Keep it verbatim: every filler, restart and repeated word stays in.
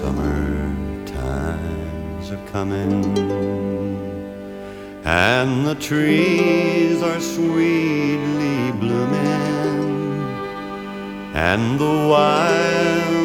summer times are coming, and the trees are sweetly blooming, and the wild